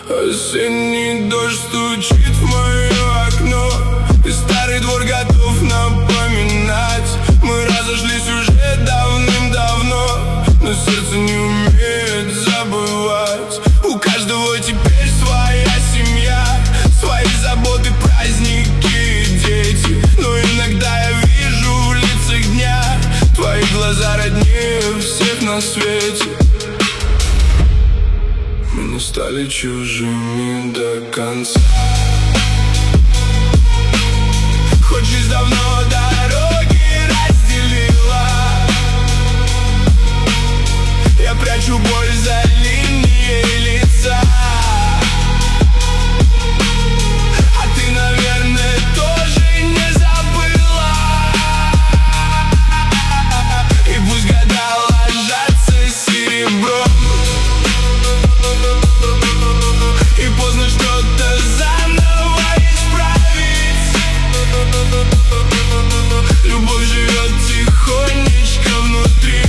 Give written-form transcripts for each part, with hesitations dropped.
Осенний дождь стучит в мое окно, и старый двор готов напоминать. Мы разошлись уже давным-давно, но сердце не умеет забывать. У каждого теперь своя семья, свои заботы, праздники, дети. Но иногда я вижу в лицах дня твои глаза роднее всех на свете. Мы не стали чужими до конца. Хоть жизнь давно дороги разделила, я прячу боль за линией лица. А ты, наверное, тоже не забыла. И пусть года ложатся серебром, и поздно что-то заново исправить. Любовь живет тихонечко внутри,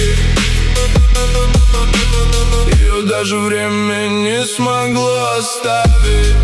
ее даже время не смогло оставить.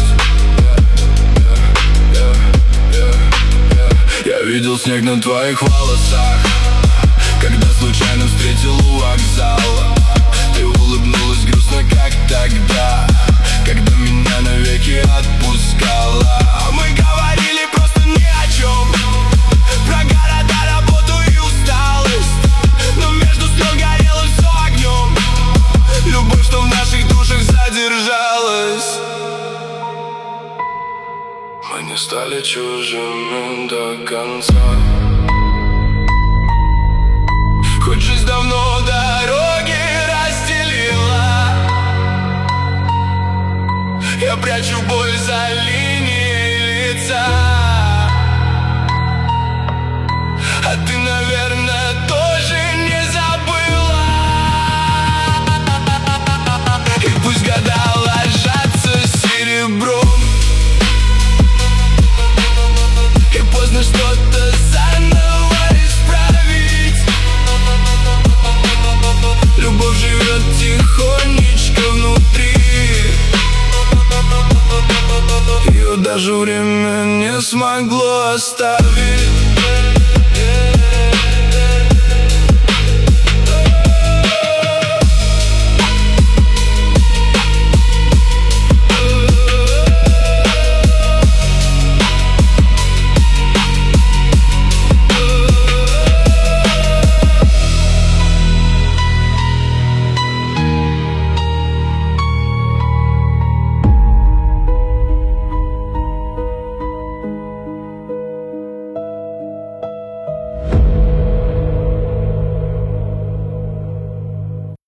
Я видел снег на твоих волосах, когда случайно встретил у вокзала. Ты улыбнулась грустно, как тогда, когда меня навеки отпускала. Мы говорили просто ни о чем, про города, работу и усталость, но между слез горело все огнем. Любовь, что в наших душах задержалась. Мы не стали чужими до конца. Хоть жизнь давно дороги разделила, я прячу боль за линией лица. А ты, наверное, тоже не забыла. И пусть года ложатся серебром, и поздно что-то заново исправить. Любовь живет тихонечко внутри, ее даже время не смогло оставить.